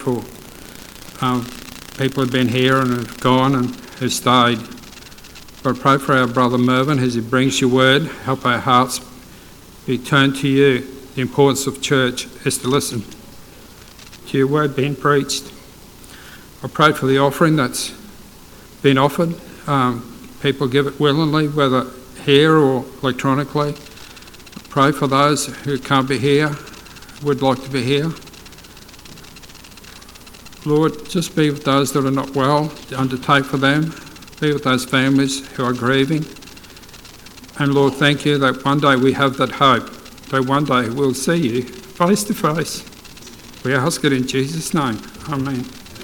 for people who've been here and have gone and who've stayed. But I pray for our brother Mervyn as he brings your word. Help our hearts be turned to you. The importance of church is to listen to your word being preached. I pray for the offering that's been offered. People give it willingly, whether here or electronically. I pray for those who can't be here, would like to be here. Lord, just be with those that are not well, undertake for them. Be with those families who are grieving. And Lord, thank you that one day we have that hope, that one day we'll see you face to face. We ask it in Jesus' name. Amen.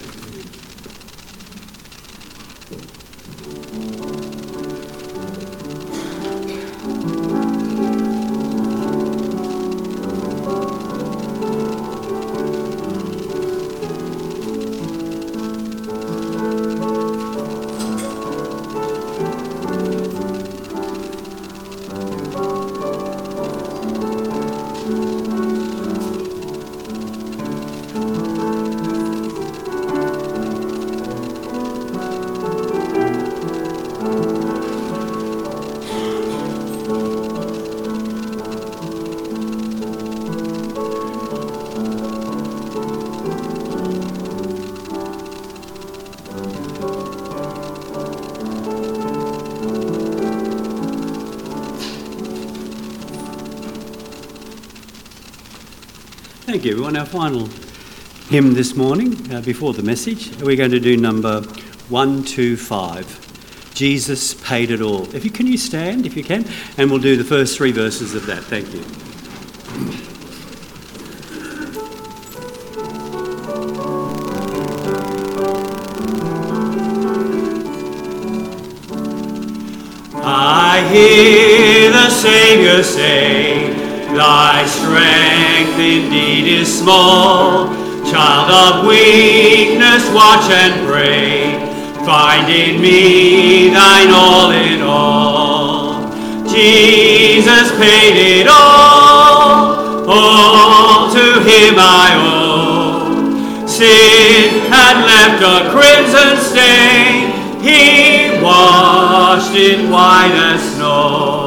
Thank you, everyone. Our final hymn this morning, before the message, we're going to do number 125. Jesus paid it all. Can you stand, if you can? And we'll do the first three verses of that. Thank you. I hear the Saviour say, thy strength indeed is small. Child of weakness, watch and pray. Find in me thine all in all. Jesus paid it all to him I owe. Sin had left a crimson stain, he washed it white as snow.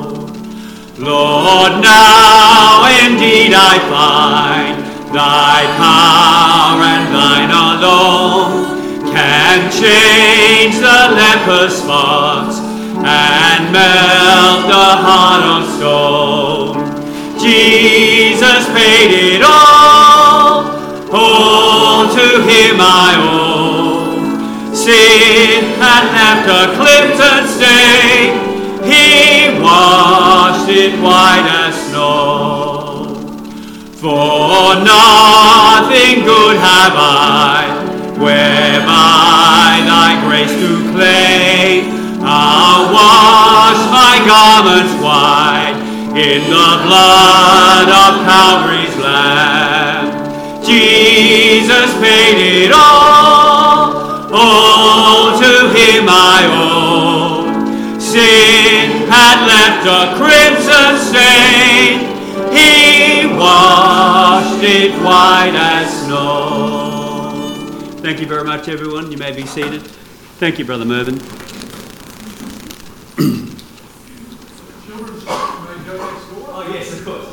Lord, now indeed I find thy power and thine alone can change the leper's spots and melt the heart of stone. Jesus paid it all to him I owe. Sin had left a crimson stain, he washed it white as snow. For nothing good have I, whereby thy grace to claim. I'll wash my garments white in the blood of Calvary's Lamb. Jesus paid it all to him I owe. Sin had left a crimson stain, he washed it white as snow. Thank you very much, everyone. You may be seated. Thank you, Brother Mervyn. Oh, yes, of course.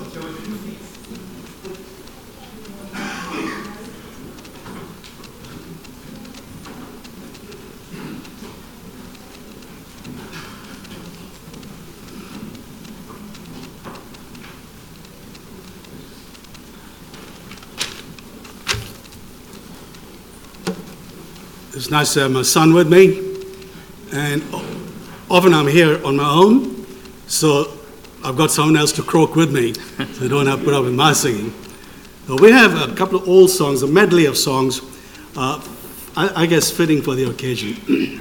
It's nice to have my son with me, and often I'm here on my own, so I've got someone else to croak with me, so I don't have to put up with my singing. So we have a couple of old songs, a medley of songs, I guess fitting for the occasion.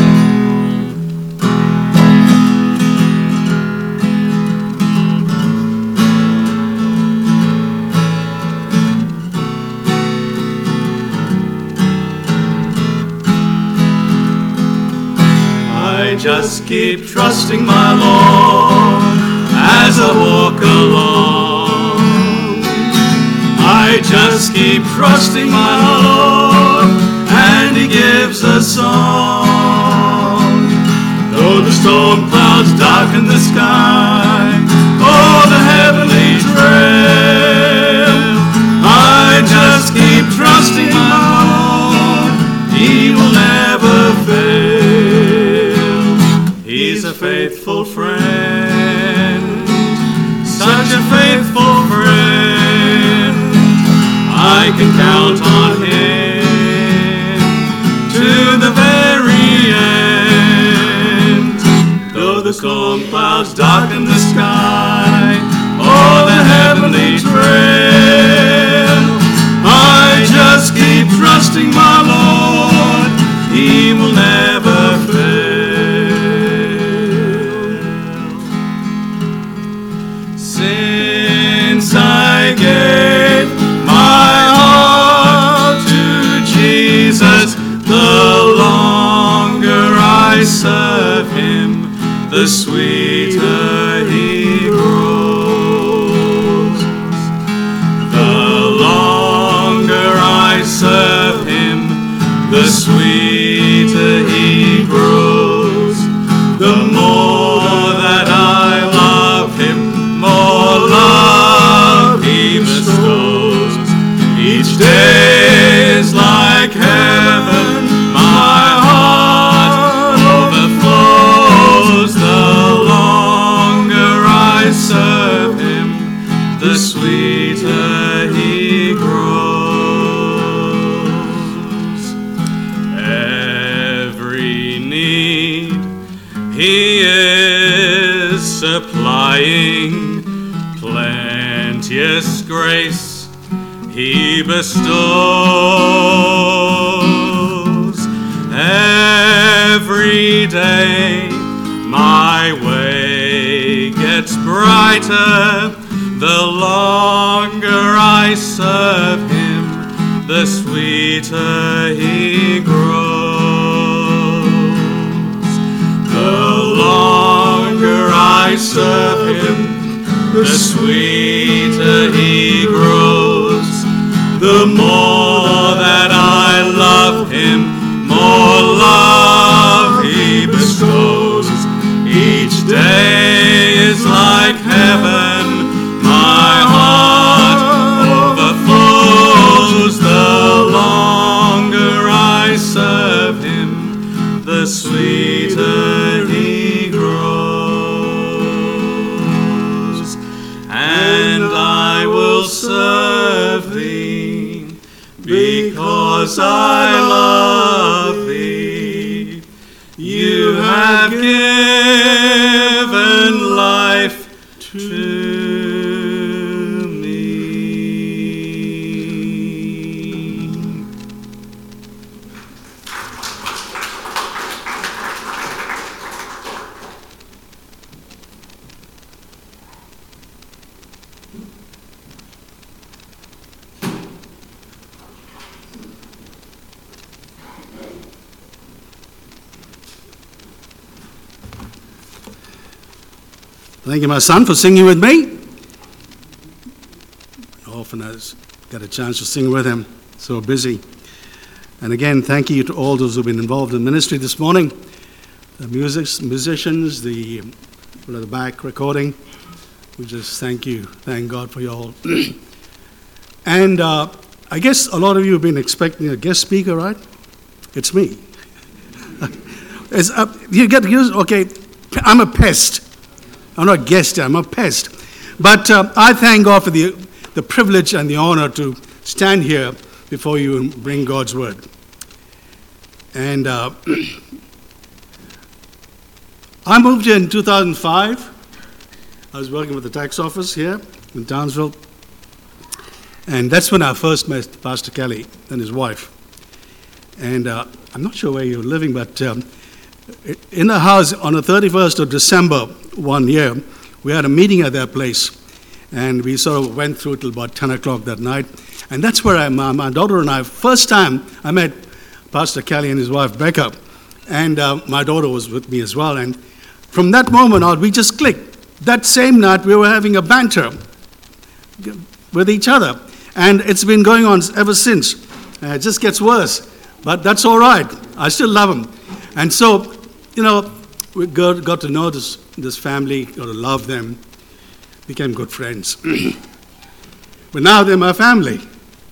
Just keep trusting my Lord as I walk along. I just keep trusting my Lord storm clouds darken the sky, or the heavenly trail, I just keep trusting my Lord. He will never fail. He's a faithful friend, such a faithful friend. I can count on him to the very end. Though the storm clouds darken the sky, or the heavenly trail, I just keep trusting my Lord. He will never fail. Since I gave my heart to Jesus, the longer I serve him, the sweeter he grows. The longer I serve him, the sweeter he grows. The more that I love him, more love he bestows. Each day is like heaven, my heart overflows. The longer I serve him, the sweeter he grows. Every need he is supplying, plenteous grace he bestows. Every day my way gets brighter, the longer I serve him, the sweeter he grows. The longer I serve him, the sweeter he grows. The more that I love him, more love he bestows. Each day is like heaven, my heart overflows. The longer I serve him, the sweeter he grows. And I will serve thee, because I love thee. You have given life to me. Thank you, my son, for singing with me. Often I get a chance to sing with him, so busy. And again, thank you to all those who've been involved in ministry this morning, the musicians, the people at the back recording. We just thank you, thank God for you all. And I guess a lot of you have been expecting a guest speaker, right? It's me. You get used, okay, I'm a pest. I'm not a guest, I'm a pest. But I thank God for the privilege and the honor to stand here before you and bring God's word. And I moved here in 2005. I was working with the tax office here in Townsville. And that's when I first met Pastor Kelly and his wife. And I'm not sure where you're living, but in the house on the 31st of December one year, we had a meeting at their place, and we sort of went through till about 10 o'clock that night. And that's where my daughter and I, first time I met Pastor Kelly and his wife Becca, and my daughter was with me as well. And from that moment on, we just clicked. That same night, we were having a banter with each other, and it's been going on ever since. It just gets worse, but that's all right. I still love him. And so, you know, we got to know this family, got to love them, became good friends. But now they're my family.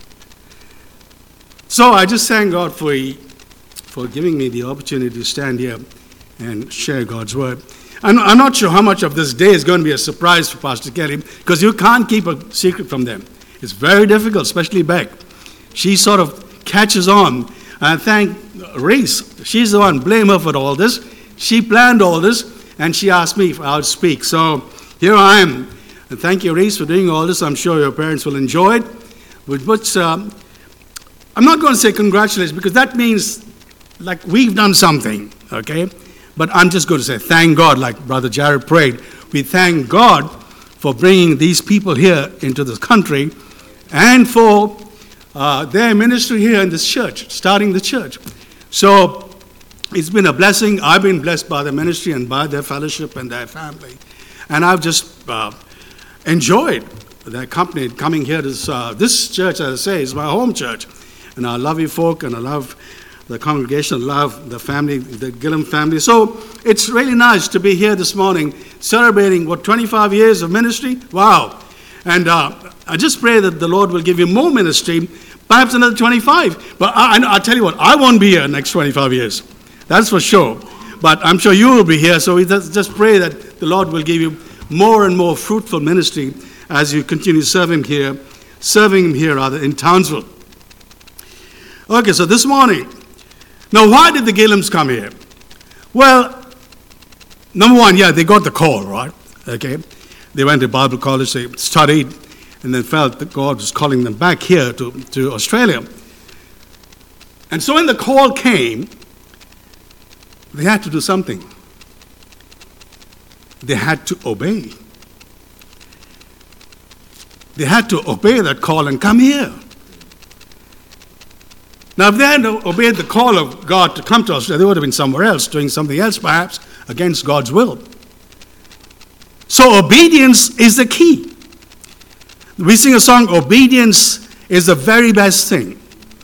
So I just thank God for giving me the opportunity to stand here and share God's word. I'm not sure how much of this day is going to be a surprise for Pastor Kelly, because you can't keep a secret from them. It's very difficult, especially Beck. She sort of catches on. I thank Reese. She's the one, blame her for all this. She planned all this, and she asked me if I would speak. So here I am. And thank you, Reese, for doing all this. I'm sure your parents will enjoy it. But I'm not going to say congratulations, because that means like we've done something, okay? But I'm just going to say thank God, like Brother Jared prayed. We thank God for bringing these people here into this country and for their ministry here in this church, starting the church. So it's been a blessing. I've been blessed by the ministry and by their fellowship and their family. And I've just enjoyed their company coming here to this church, as I say, is my home church. And I love you folk, and I love the congregation, I love the family, the Gillum family. So it's really nice to be here this morning celebrating, 25 years of ministry? Wow. And I just pray that the Lord will give you more ministry, perhaps another 25. But I'll tell you what, I won't be here next 25 years. That's for sure. But I'm sure you will be here, so we just pray that the Lord will give you more and more fruitful ministry as you continue serving him here in Townsville. Okay, so this morning, now why did the Gillums come here? Well, number one, they got the call, right? Okay, they went to Bible college, they studied, and then felt that God was calling them back here to Australia. And so when the call came, they had to do something. They had to obey. They had to obey that call and come here. Now, if they had obeyed the call of God to come to Australia, they would have been somewhere else, doing something else perhaps, against God's will. So obedience is the key. We sing a song, obedience is the very best thing.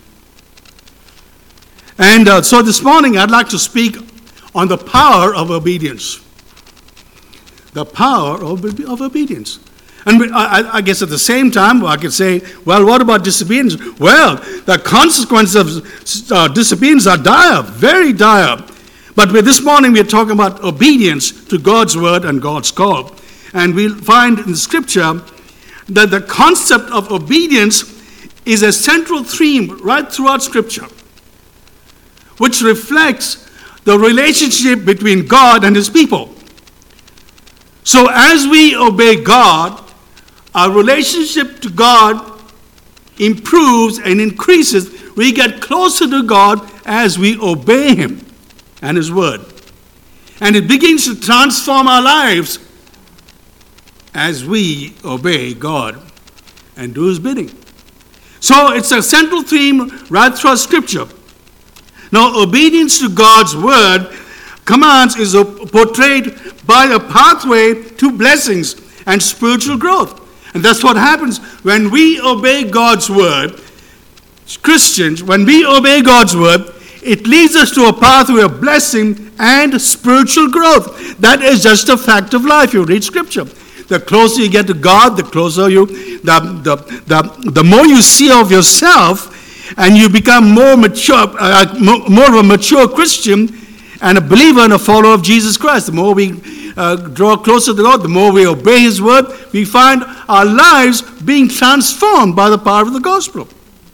And so this morning I'd like to speak on the power of obedience. The power of obedience. And I guess at the same time, I could say, well, what about disobedience? Well, the consequences of disobedience are dire, very dire. But this morning we're talking about obedience to God's word and God's call. And we'll find in Scripture that the concept of obedience is a central theme right throughout Scripture, which reflects the relationship between God and his people. So as we obey God, our relationship to God improves and increases. We get closer to God as we obey him and his word. And it begins to transform our lives as we obey God and do his bidding. So it's a central theme right throughout Scripture. Now, obedience to God's word commands is portrayed by a pathway to blessings and spiritual growth. And that's what happens when we obey God's word. Christians, when we obey God's word, it leads us to a pathway of blessing and spiritual growth. That is just a fact of life. You read Scripture. The closer you get to God, the closer the more you see of yourself, and you become more mature, more of a mature Christian and a believer and a follower of Jesus Christ. The more we draw closer to God, the more we obey his word, we find our lives being transformed by the power of the gospel.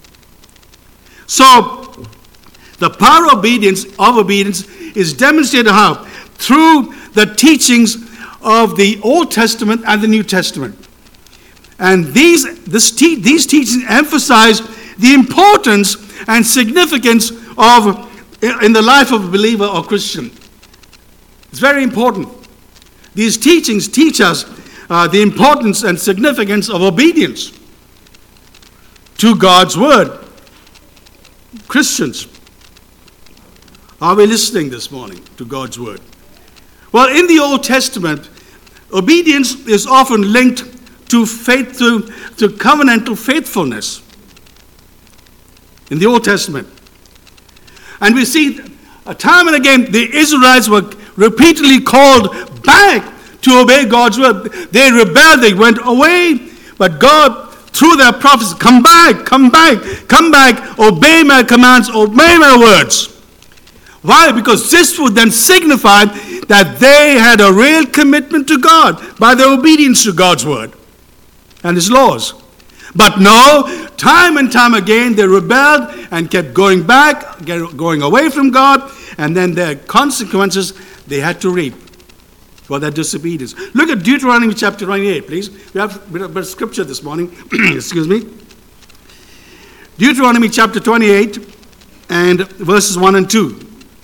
So, the power of obedience is demonstrated how? Through the teachings of the Old Testament and the New Testament. And these teachings emphasize the importance and significance in the life of a believer or Christian. It's very important. These teachings teach us the importance and significance of obedience to God's word. Christians, are we listening this morning to God's word? Well, in the Old Testament, obedience is often linked to faith, to covenantal faithfulness. In the Old Testament. And we see time and again the Israelites were repeatedly called back to obey God's word. They rebelled, they went away, but God, through their prophets, come back, come back, come back, obey my commands, obey my words. Why? Because this would then signify that they had a real commitment to God by their obedience to God's word and his laws. But no, time and time again they rebelled and kept going back, going away from God, and then their consequences they had to reap for their disobedience. Look at Deuteronomy chapter 28, please. We have a bit of scripture this morning. Excuse me. Deuteronomy chapter 28 and verses 1 and 2.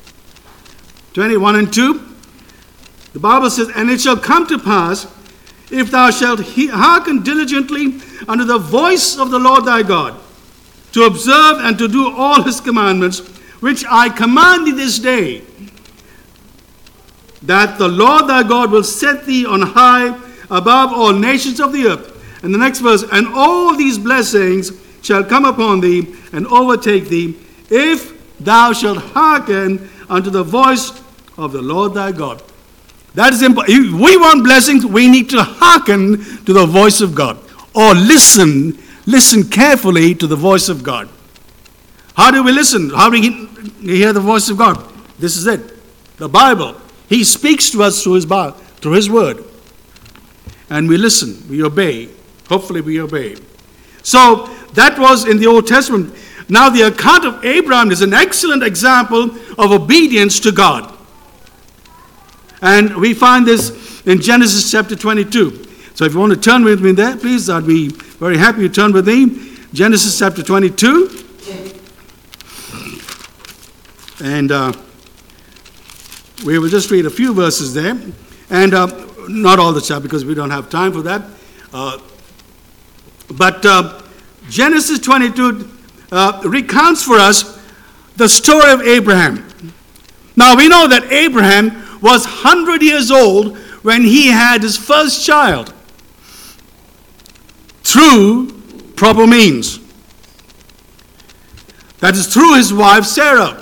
21 and 2. The Bible says, "And it shall come to pass, if thou shalt hearken diligently unto the voice of the Lord thy God, to observe and to do all his commandments, which I command thee this day, that the Lord thy God will set thee on high above all nations of the earth." And the next verse, "And all these blessings shall come upon thee and overtake thee, if thou shalt hearken unto the voice of the Lord thy God." That is important. If we want blessings, we need to hearken to the voice of God. Or listen carefully to the voice of God. How do we listen? How do we hear the voice of God? This is it. The Bible. He speaks to us through his word. And we listen, we obey. Hopefully we obey. So that was in the Old Testament. Now the account of Abraham is an excellent example of obedience to God. And we find this in Genesis chapter 22. So if you want to turn with me there, please, I'd be very happy you turn with me. Genesis chapter 22. And we will just read a few verses there. And not all the chapter because we don't have time for that. But Genesis 22 recounts for us the story of Abraham. Now we know that Abraham was 100 years old when he had his first child through proper means. That is through his wife Sarah.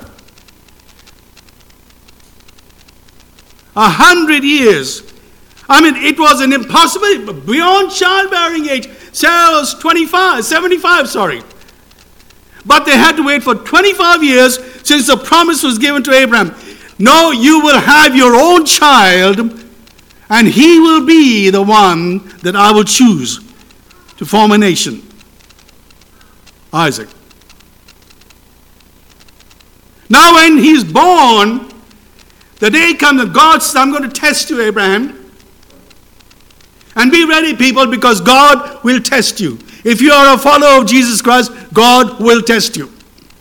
100 years. I mean, it was an impossibility, beyond childbearing age. Sarah was 75. But they had to wait for 25 years since the promise was given to Abraham. No, you will have your own child, and he will be the one that I will choose to form a nation. Isaac. Now when he's born, the day comes that God says, I'm going to test you, Abraham. And be ready, people, because God will test you. If you are a follower of Jesus Christ, God will test you.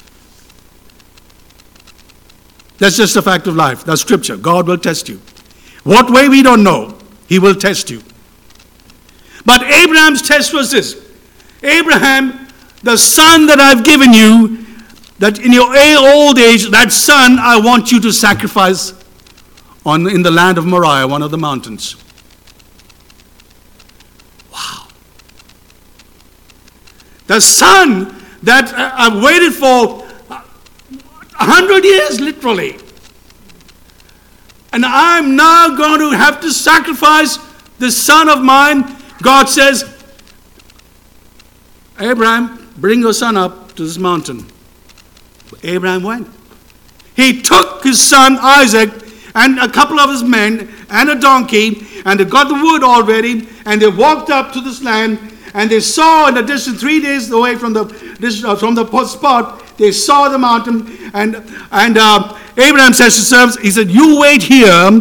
That's just a fact of life. That's scripture. God will test you. What way, we don't know. He will test you. But Abraham's test was this. Abraham, the son that I've given you, that in your old age, that son I want you to sacrifice in the land of Moriah, one of the mountains. Wow. The son that I've waited for 100 years, literally. And I'm now going to have to sacrifice this son of mine. God says, Abraham, bring your son up to this mountain. Abraham went. He took his son Isaac and a couple of his men and a donkey, and they got the wood already, and they walked up to this land, and they saw in the distance, 3 days away from the spot, they saw the mountain, and Abraham says to his servants, he said, you wait here.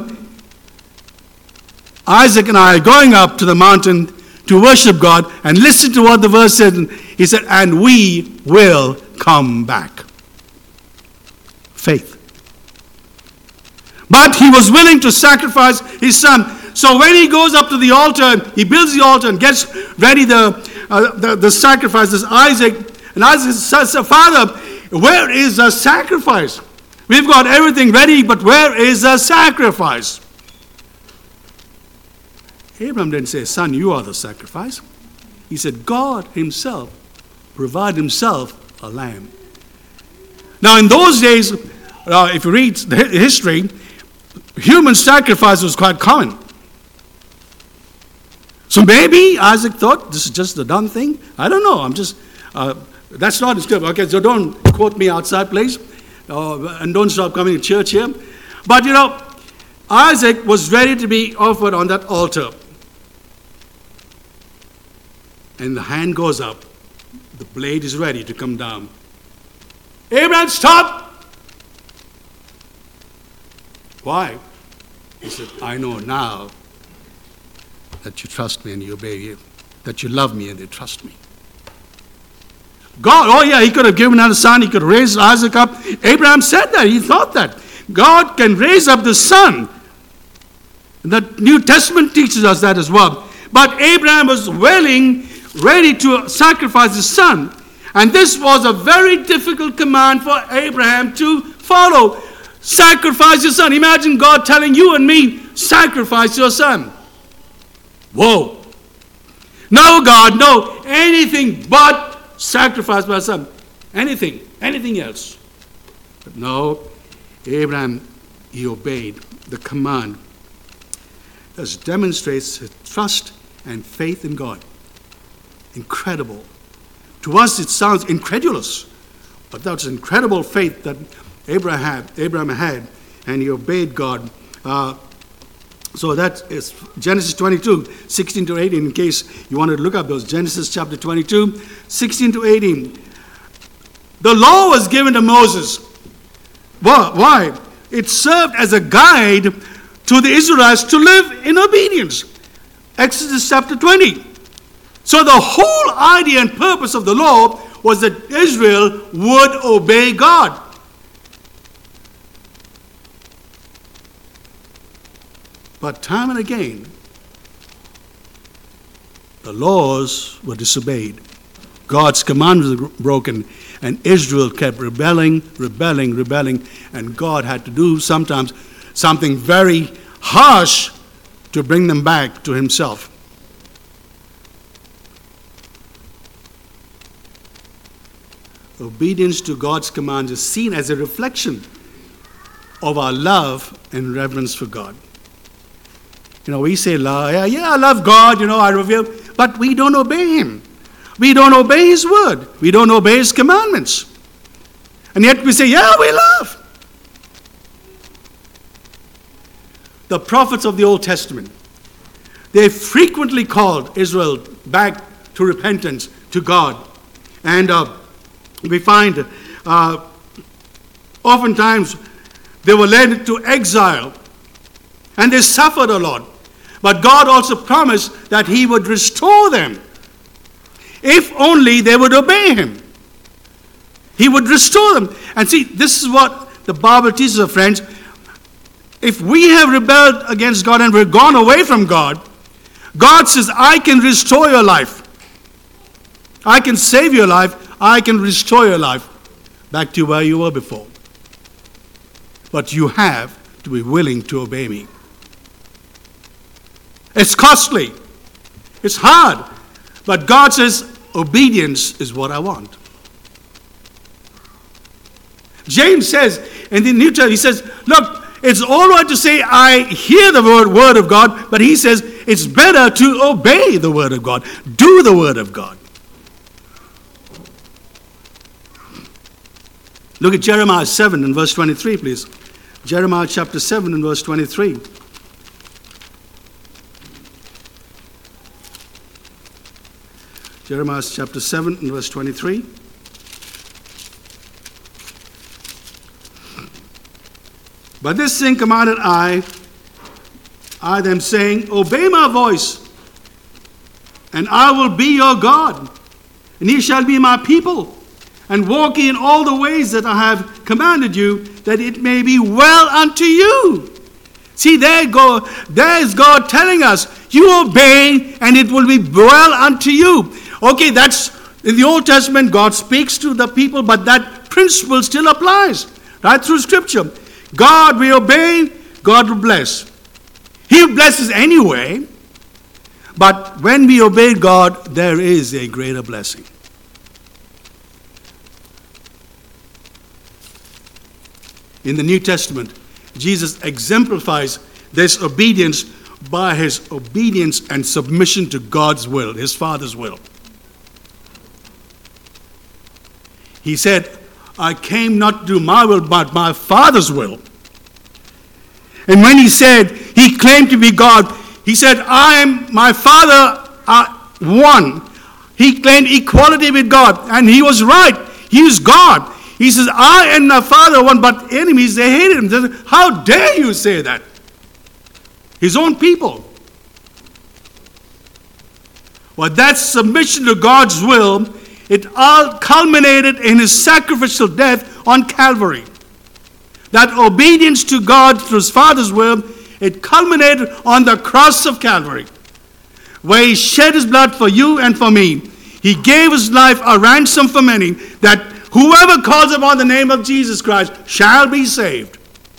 Isaac and I are going up to the mountain to worship God, and listen to what the verse said. He said, and we will come back. Faith. But he was willing to sacrifice his son. So when he goes up to the altar, he builds the altar and gets ready the sacrifices. Isaac, and Isaac says, Father, where is the sacrifice? We've got everything ready, but where is the sacrifice? Abraham didn't say, son, you are the sacrifice. He said, God himself provided himself a lamb. Now in those days, if you read the history, human sacrifice was quite common. So maybe Isaac thought this is just a done thing. I don't know. That's not scripture. Okay, so don't quote me outside, please. And don't stop coming to church here. But Isaac was ready to be offered on that altar. And the hand goes up. The blade is ready to come down. Abraham, stop! Why? He said, I know now that you trust me and you obey you, that you love me and they trust me. God, he could have given out a son, he could raise Isaac up. Abraham said that, he thought that. God can raise up the son. The New Testament teaches us that as well. But Abraham was ready to sacrifice his son. And this was a very difficult command for Abraham to follow. Sacrifice your son. Imagine God telling you and me, sacrifice your son. Whoa. No, God, no. Anything but sacrifice my son. Anything else. But no, Abraham, he obeyed the command. This demonstrates his trust and faith in God. Incredible. To us it sounds incredulous, but that's incredible faith that Abraham had, and he obeyed God. So that is Genesis 22, 16 to 18, in case you wanted to look up those. Genesis chapter 22, 16 to 18. The law was given to Moses. Why? It served as a guide to the Israelites to live in obedience. Exodus chapter 20. So the whole idea and purpose of the law was that Israel would obey God. But time and again, the laws were disobeyed. God's commands were broken, and Israel kept rebelling, and God had to do sometimes something very harsh to bring them back to himself. Obedience to God's commands is seen as a reflection of our love and reverence for God. We say, I love God, I revere, but we don't obey him. We don't obey his word. We don't obey his commandments. And yet we say, we love. The prophets of the Old Testament, they frequently called Israel back to repentance, to God. And we find oftentimes they were led to exile and they suffered a lot. But God also promised that he would restore them if only they would obey him. He would restore them. And see, this is what the Bible teaches us, friends. If we have rebelled against God and we've gone away from God, God says, I can restore your life. I can save your life. I can restore your life back to where you were before. But you have to be willing to obey me. It's costly. It's hard. But God says, obedience is what I want. James says in the New Testament, he says, look, it's all right to say, I hear the word of God, but he says, it's better to obey the word of God. Do the word of God. Look at Jeremiah 7 and verse 23, please. Jeremiah chapter 7 and verse 23. Jeremiah chapter 7 and verse 23. But this thing commanded I them saying, obey my voice, and I will be your God, and ye shall be my people, and walk in all the ways that I have commanded you, that it may be well unto you. See, there's God telling us, you obey, and it will be well unto you. Okay, that's in the Old Testament, God speaks to the people, but that principle still applies, right through Scripture. God, we obey, God will bless. He blesses anyway, but when we obey God, there is a greater blessing. In the New Testament, Jesus exemplifies this obedience by his obedience and submission to God's will, his Father's will. He said, I came not to do my will, but my Father's will. And when he said, he claimed to be God, he said, I am, my Father are one. He claimed equality with God, and he was right. He is God. He says, I and my Father are one, but enemies, they hated him. They said, how dare you say that? His own people. Well, that submission to God's will, it all culminated in his sacrificial death on Calvary. That obedience to God through his Father's will, it culminated on the cross of Calvary, where he shed his blood for you and for me. He gave his life a ransom for many, that whoever calls upon the name of Jesus Christ shall be saved.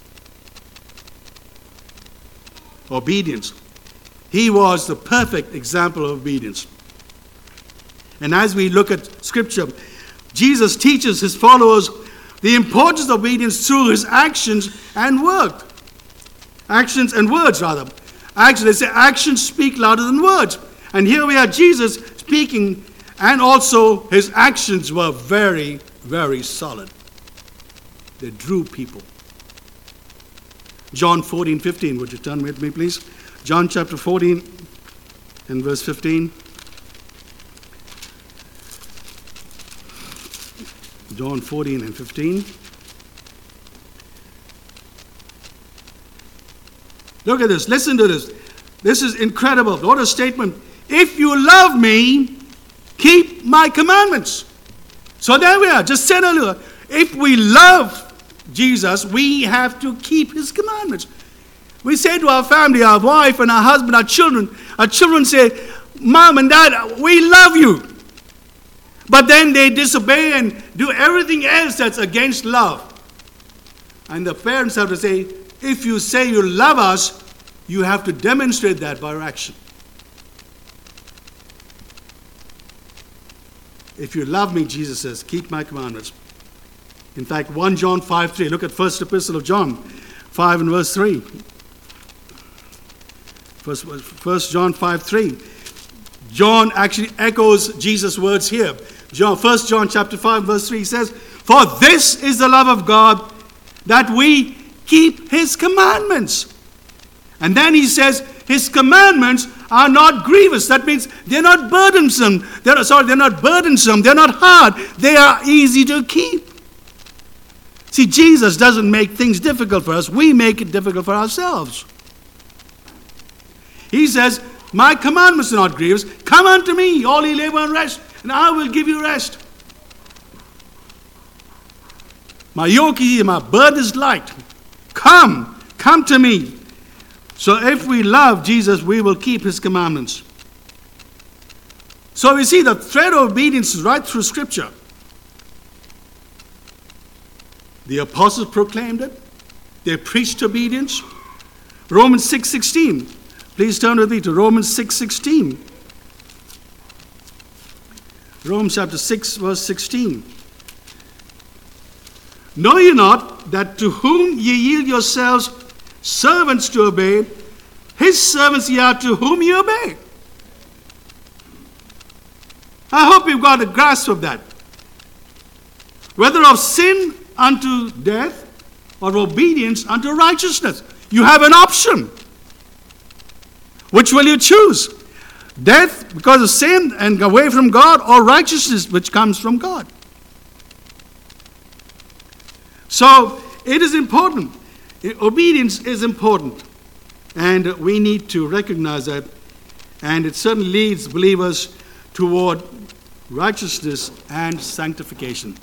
Obedience. He was the perfect example of obedience. And as we look at Scripture, Jesus teaches his followers the importance of obedience through his actions and words. Actions and words, rather. Actions, they say actions speak louder than words. And here we have Jesus speaking, and also his actions were very, very solid. They drew people. John 14:15. Would you turn with me, please? John chapter 14 and verse 15. John 14 and 15. Look at this. Listen to this. This is incredible. What a statement. If you love me, keep my commandments. So there we are. Just said earlier, if we love Jesus, we have to keep his commandments. We say to our family, our wife and our husband, our children say, Mom and Dad, we love you. But then they disobey and do everything else that's against love. And the parents have to say, if you say you love us, you have to demonstrate that by your action. If you love me, Jesus says, keep my commandments. In fact, 1 John 5:3. Look at first epistle of John 5 and verse 3. 1 John 5:3. John actually echoes Jesus' words here. 1 John chapter 5 verse 3 says, for this is the love of God, that we keep his commandments. And then he says, his commandments are not grievous. That means they're not burdensome. They're not burdensome. They're not hard. They are easy to keep. See, Jesus doesn't make things difficult for us. We make it difficult for ourselves. He says, my commandments are not grievous. Come unto me, all ye labor and rest, and I will give you rest. My yoke is easy, my burden is light. Come to me. So if we love Jesus, we will keep his commandments. So we see the thread of obedience is right through Scripture. The apostles proclaimed it. They preached obedience. Romans 6:16. Please turn with me to Romans 6:16. Romans chapter 6 verse 16. Know ye not that to whom ye yield yourselves servants to obey, his servants ye are to whom ye obey? I hope you've got a grasp of that. Whether of sin unto death or obedience unto righteousness. You have an option. Which will you choose? Death because of sin and away from God, or righteousness which comes from God? So it is important. Obedience is important. And we need to recognize that. And it certainly leads believers toward righteousness and sanctification.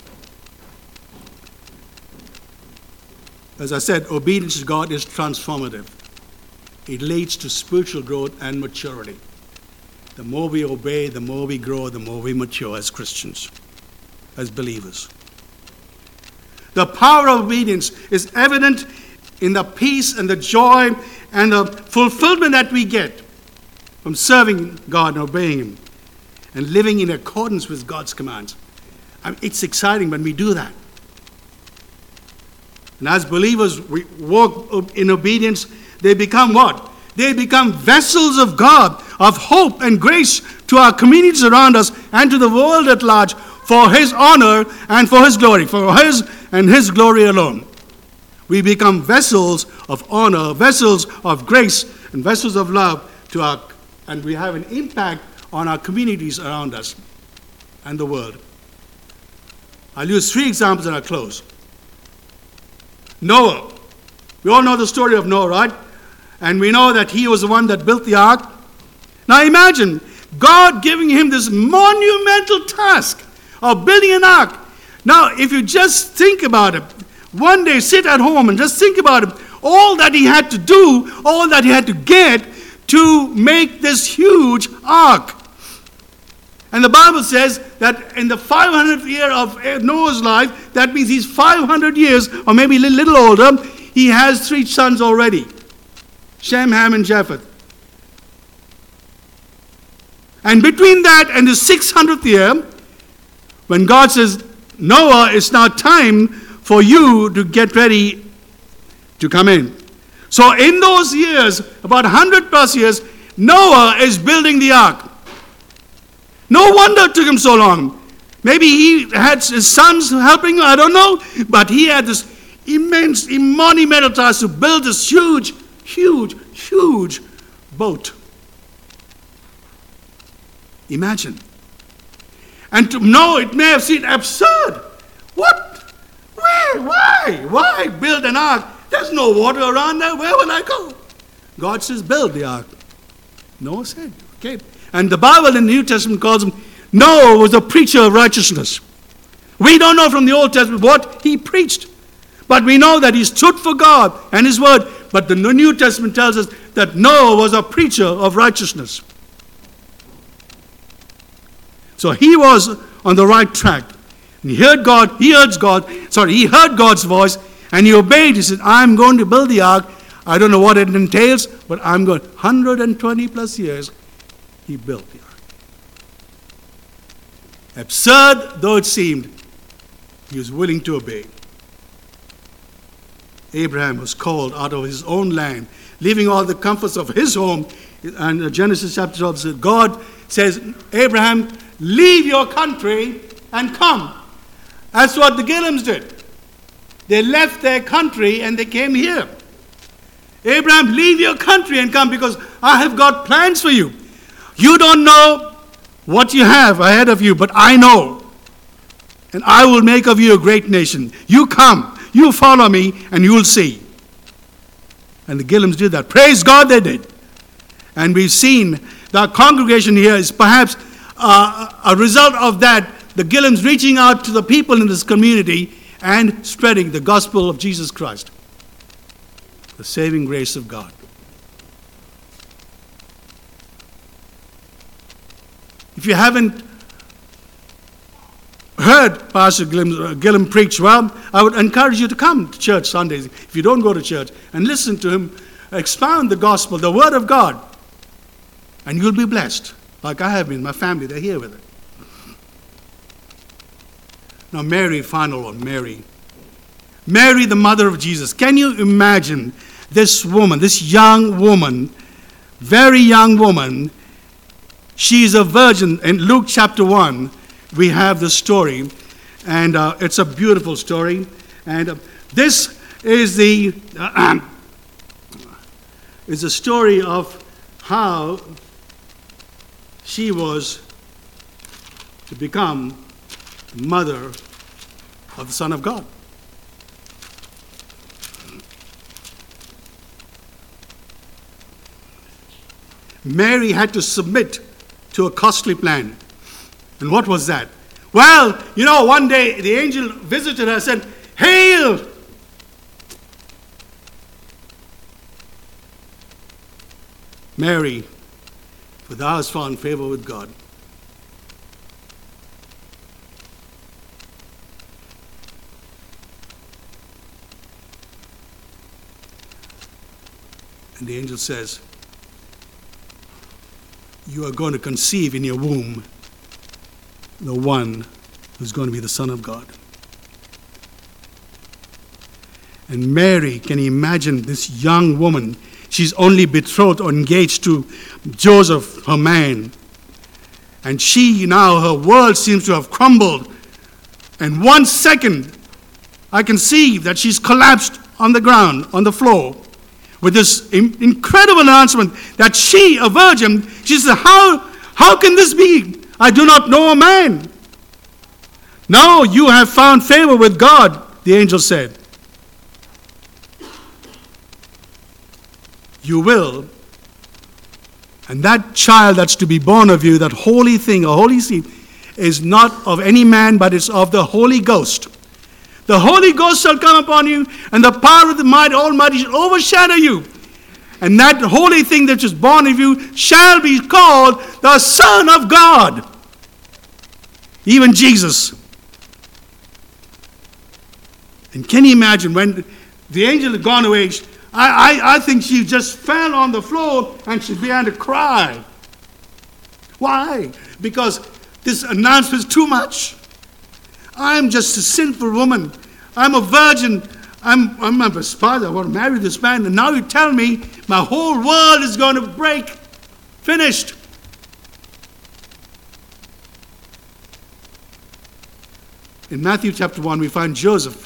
As I said, obedience to God is transformative. It leads to spiritual growth and maturity. The more we obey, the more we grow, the more we mature as Christians, as believers. The power of obedience is evident in the peace and the joy and the fulfillment that we get from serving God and obeying him and living in accordance with God's commands. It's exciting when we do that. And as believers, we walk in obedience. They become what? They become vessels of God, of hope and grace to our communities around us and to the world at large for His honor and for His glory, for His and His glory alone. We become vessels of honor, vessels of grace, and vessels of love and we have an impact on our communities around us and the world. I'll use 3 examples and I'll close. Noah. We all know the story of Noah, right? And we know that he was the one that built the ark. Now imagine God giving him this monumental task of building an ark. Now, if you just think about it, one day sit at home and just think about it, all that he had to do, all that he had to get to make this huge ark. And the Bible says that in the 500th year of Noah's life, that means he's 500 years, or maybe a little older, he has 3 sons already. Shem, Ham, and Japheth. And between that and the 600th year, when God says, Noah, it's now time for you to get ready to come in. So in those years, about 100 plus years, Noah is building the ark. No wonder it took him so long. Maybe he had his sons helping him, I don't know. But he had this immense, monumental task to build this huge boat. Imagine. And to Noah, it may have seemed absurd. What? Where? Why? Why build an ark? There's no water around there. Where will I go? God says, build the ark. Noah said, okay. And the Bible in the New Testament calls him, Noah was a preacher of righteousness. We don't know from the Old Testament what he preached. But we know that he stood for God and His word. But the New Testament tells us that Noah was a preacher of righteousness. So he was on the right track. And he heard God's voice, and he obeyed. He said, I'm going to build the ark. I don't know what it entails, but I'm going. 120 plus years, he built the ark. Absurd though it seemed, he was willing to obey. Abraham was called out of his own land, leaving all the comforts of his home. And Genesis chapter 12 says, God says, Abraham, leave your country and come. That's what the Gilliams did. They left their country and they came here. Abraham, leave your country and come because I have got plans for you. You don't know what you have ahead of you, but I know. And I will make of you a great nation. You come. You follow me and you'll see. And the Gilliams did that. Praise God they did. And we've seen the congregation here is perhaps a result of that. The Gilliams reaching out to the people in this community and spreading the gospel of Jesus Christ. The saving grace of God. If you haven't heard Pastor Gilliam preach, well, I would encourage you to come to church Sundays, if you don't go to church, and listen to him expound the gospel, the word of God, and you'll be blessed, like I have been. My family, they're here with it. Now Mary, final one, Mary. Mary, the mother of Jesus. Can you imagine this woman, this young woman, very young woman? She's a virgin. In Luke chapter 1, we have the story, and it's a beautiful story. And this is the story of how she was to become mother of the Son of God. Mary had to submit to a costly plan. And what was that? Well, one day the angel visited her and said, "Hail! Mary, for thou hast found favor with God." And the angel says, "You are going to conceive in your womb the one who's going to be the Son of God." And Mary, can you imagine this young woman? She's only betrothed or engaged to Joseph, her man. And she now, her world seems to have crumbled. And 1 second, I can see that she's collapsed on the ground, on the floor, with this incredible announcement that she, a virgin, she said, how can this be? I do not know a man. Now you have found favor with God, the angel said. You will. And that child that's to be born of you, that holy thing, a holy seed, is not of any man, but it's of the Holy Ghost. The Holy Ghost shall come upon you, and the power of the mighty Almighty shall overshadow you. And that holy thing that is born of you shall be called the Son of God. Even Jesus. And can you imagine when the angel had gone away, I think she just fell on the floor and she began to cry. Why? Because this announcement is too much. I'm just a sinful woman. I'm a virgin. I'm a spouse. I want to marry this man. And now you tell me my whole world is going to break. Finished. In Matthew chapter 1, we find Joseph.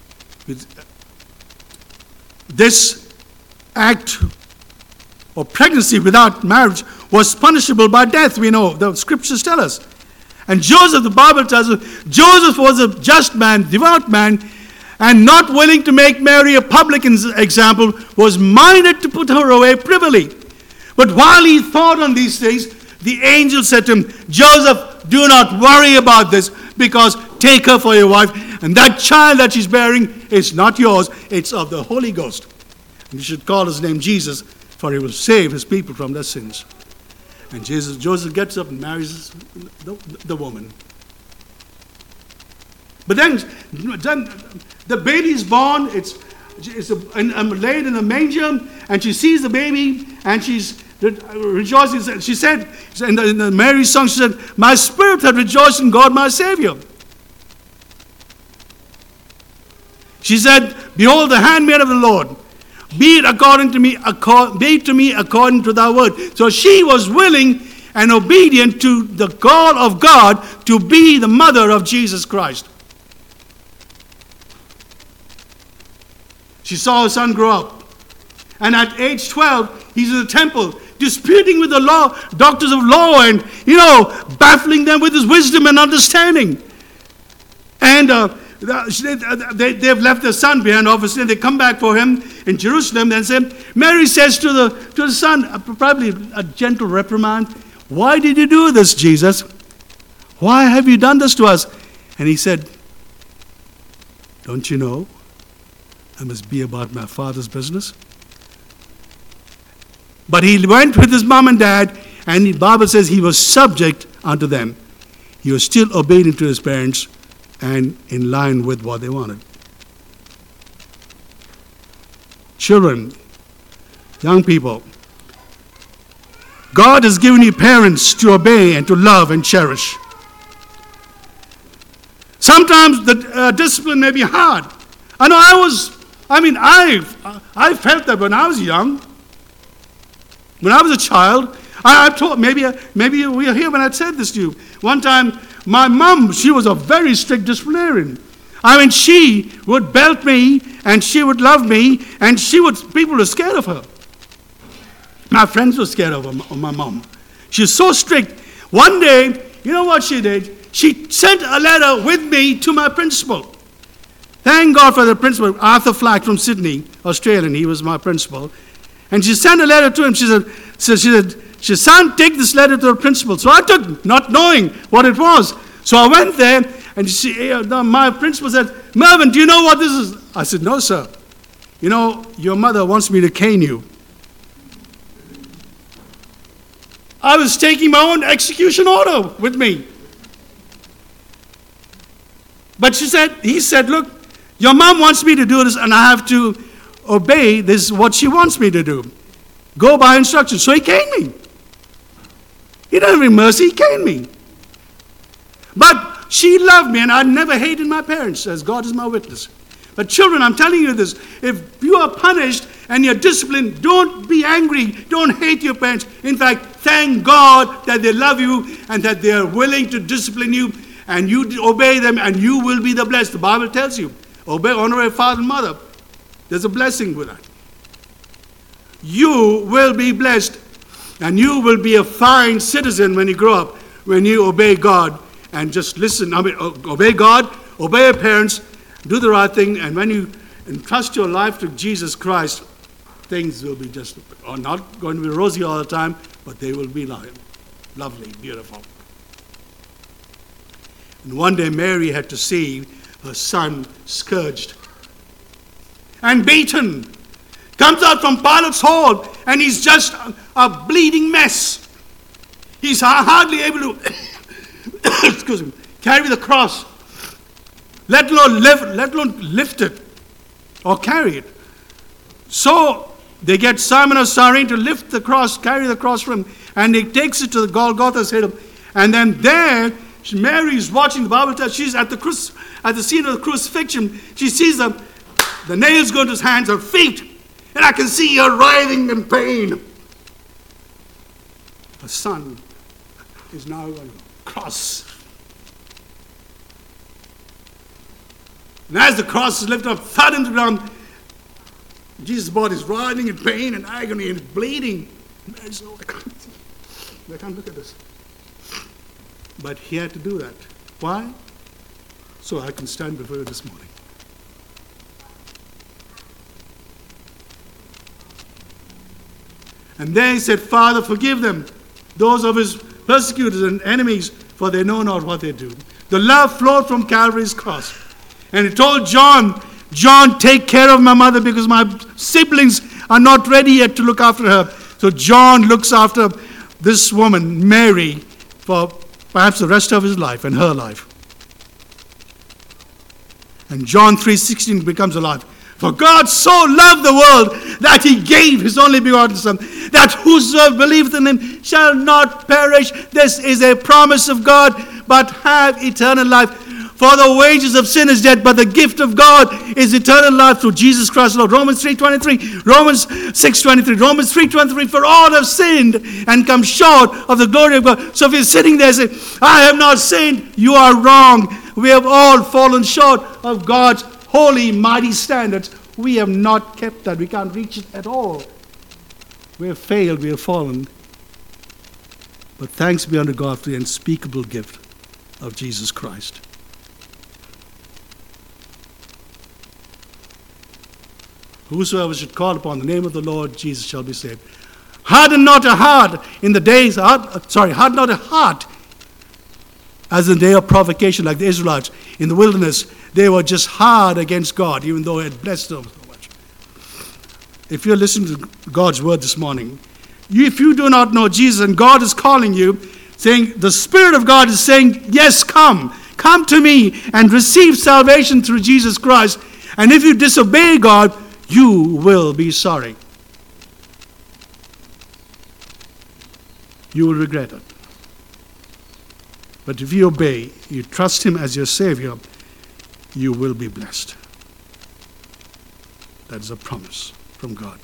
This act of pregnancy without marriage was punishable by death. We know, the scriptures tell us. And Joseph, the Bible tells us, Joseph was a just man, devout man, and not willing to make Mary a public example, was minded to put her away privily. But while he thought on these things, the angel said to him, Joseph, do not worry about this, because take her for your wife, and that child that she's bearing is not yours, it's of the Holy Ghost. And you should call his name Jesus, for he will save his people from their sins. And Joseph gets up and marries the woman. But then the baby is born, it's laid in a manger, and she sees the baby, and she's rejoicing. She said, in the Mary's song, she said, my spirit had rejoiced in God my Savior. She said, behold the handmaid of the Lord, be it to me according to thy word. So she was willing and obedient to the call of God to be the mother of Jesus Christ. She saw her son grow up. And at age 12, he's in the temple, disputing with the doctors of law and, baffling them with his wisdom and understanding. And they've left their son behind, obviously, and they come back for him in Jerusalem. And Mary says to the son, probably a gentle reprimand, why did you do this, Jesus? Why have you done this to us? And he said, don't you know I must be about my Father's business? But he went with his mom and dad, and the Bible says he was subject unto them. He was still obedient to his parents and in line with what they wanted. Children, young people, God has given you parents to obey and to love and cherish. Sometimes the discipline may be hard. I know I felt that when I was young. When I was a child, I've told, maybe you were here when I said this to you. One time, my mom, she was a very strict disciplinarian. She would belt me, and she would love me, and people were scared of her. My friends were scared of my mom. She was so strict. One day, you know what she did? She sent a letter with me to my principal. Thank God for the principal, Arthur Flack from Sydney, Australian. He was my principal. And she sent a letter to him. She said, son, take this letter to the principal. So I took, not knowing what it was. So I went there, and my principal said, Mervyn, do you know what this is? I said, no, sir. Your mother wants me to cane you. I was taking my own execution order with me. But he said, look, your mom wants me to do this, and I have to obey this, what she wants me to do. Go by instructions. So he caned me. He didn't have any mercy, he caned me. But she loved me, and I never hated my parents, as God is my witness. But children, I'm telling you this, if you are punished and you're disciplined, don't be angry, don't hate your parents. In fact, thank God that they love you and that they are willing to discipline you, and you obey them, and you will be the blessed. The Bible tells you, honor your father and mother. There's a blessing with that. You will be blessed, and you will be a fine citizen when you grow up, when you obey God and just listen. Obey God, obey your parents, do the right thing, and when you entrust your life to Jesus Christ, things will be are not going to be rosy all the time, but they will be lovely, beautiful. And one day Mary had to see her son scourged and beaten. Comes out from Pilate's hall, and he's just a bleeding mess. He's hardly able to carry the cross, let alone lift it or carry it. So they get Simon of Cyrene to lift the cross, carry the cross from him, and he takes it to the Golgotha's head. And then there, Mary is watching. The Bible tells she's at the scene of the crucifixion. She sees the nails go to his hands, her feet, and I can see her writhing in pain. Her son is now on the cross. And as the cross is lifted up, thud into the ground, Jesus' body is writhing in pain and agony and bleeding. I can't look at this. But he had to do that. Why? So I can stand before you this morning. And then he said, Father, forgive them, those of his persecutors and enemies, for they know not what they do. The love flowed from Calvary's cross. And he told John, take care of my mother because my siblings are not ready yet to look after her. So John looks after this woman, Mary, for perhaps the rest of his life and her life. And John 3:16 becomes alive. For God so loved the world that he gave his only begotten Son, that whosoever believeth in him shall not perish. This is a promise of God, but have eternal life. For the wages of sin is death, but the gift of God is eternal life through Jesus Christ Lord. Romans 3:23, Romans 6:23, Romans 3:23, for all have sinned and come short of the glory of God. So if you're sitting there saying, I have not sinned, you are wrong. We have all fallen short of God's holy, mighty standards. We have not kept that. We can't reach it at all. We have failed, we have fallen. But thanks be unto God for the unspeakable gift of Jesus Christ. Whosoever should call upon the name of the Lord Jesus shall be saved. Harden not a heart in the days, harden not a heart as in the day of provocation, like the Israelites in the wilderness. They were just hard against God, even though He had blessed them so much. If you're listening to God's word this morning, if you do not know Jesus and God is calling you, saying, the Spirit of God is saying, yes, come to me and receive salvation through Jesus Christ. And if you disobey God, you will be sorry. You will regret it. But if you obey, you trust Him as your Savior, you will be blessed. That is a promise from God.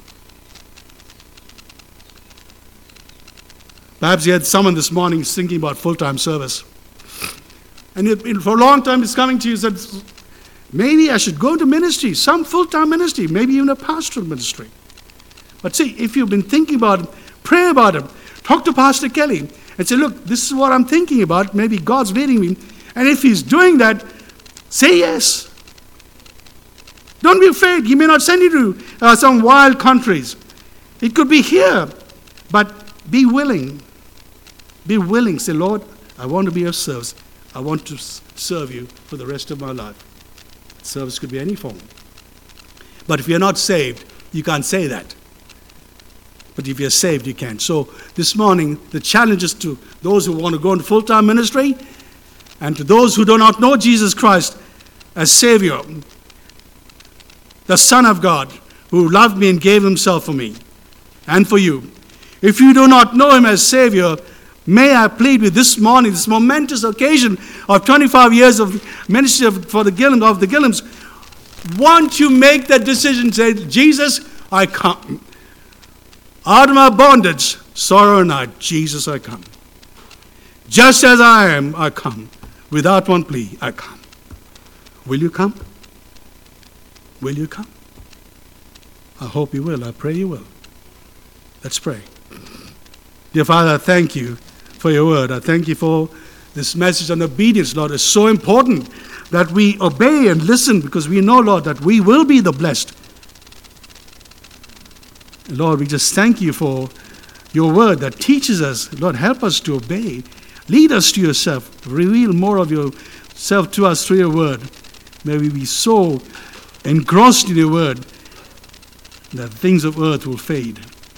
Perhaps you had someone this morning thinking about full-time service. And for a long time it's coming to you and said, maybe I should go into ministry, some full-time ministry, maybe even a pastoral ministry. But see, if you've been thinking about it, pray about it. Talk to Pastor Kelly and say, look, this is what I'm thinking about. Maybe God's leading me. And if He's doing that, say yes. Don't be afraid. He may not send you to some wild countries. It could be here. But be willing. Be willing. Say, Lord, I want to be of service. I want to serve you for the rest of my life. Service could be any form. But if you're not saved, you can't say that. But if you're saved, you can. So this morning, the challenge is to those who want to go into full-time ministry and to those who do not know Jesus Christ as Savior, the Son of God, who loved me and gave Himself for me and for you. If you do not know Him as Savior, may I plead with this morning, this momentous occasion of 25 years of ministry of the Gilliams, once you make that decision, say, Jesus, I come. Out of my bondage, sorrow or not, Jesus, I come. Just as I am, I come. Without one plea, I come. Will you come? Will you come? I hope you will. I pray you will. Let's pray. Dear Father, I thank you for your word. I thank you for this message on obedience, Lord. It's so important that we obey and listen, because we know, Lord, that we will be the blessed. Lord, we just thank you for your word that teaches us. Lord, help us to obey. Lead us to yourself. Reveal more of yourself to us through your word. May we be so engrossed in your word that things of earth will fade.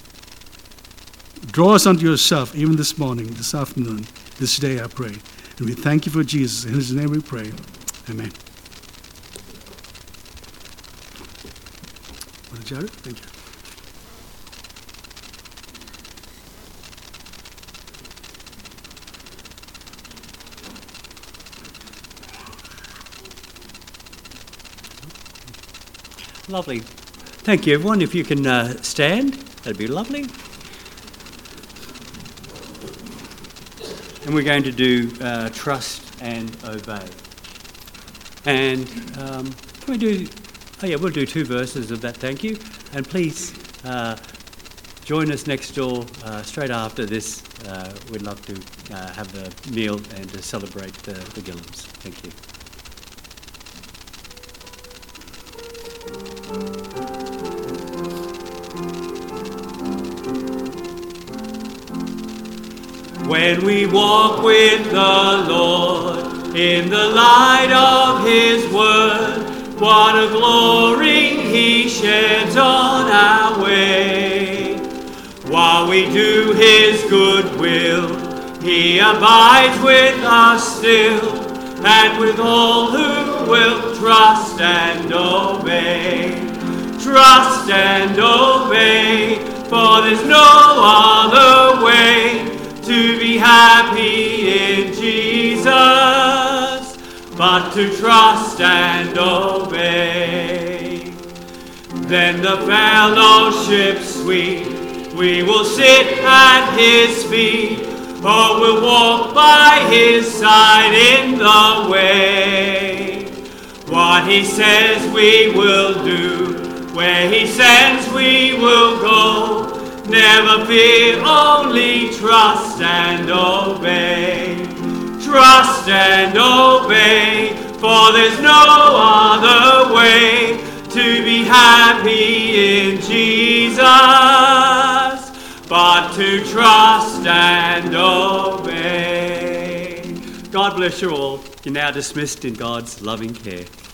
Draw us unto yourself even this morning, this afternoon, this day, I pray. And we thank you for Jesus. In his name we pray. Amen. Brother Jared, thank you. Lovely. Thank you, everyone. If you can stand, that'd be lovely. And we're going to do trust and obey. And can we do, we'll do 2 verses of that, thank you. And please join us next door straight after this. We'd love to have the meal and to celebrate the Gillams. Thank you. When we walk with the Lord in the light of his word, what a glory he sheds on our way. While we do his good will, he abides with us still, and with all who will trust and obey. Trust and obey, for there's no other way to be happy in Jesus, but to trust and obey. Then the fellowship's sweet, we will sit at his feet, or we'll walk by his side in the way. What he says we will do, where he sends we will go. Never fear, only trust and obey. Trust and obey, for there's no other way to be happy in Jesus, but to trust and obey. God bless you all. You're now dismissed in God's loving care.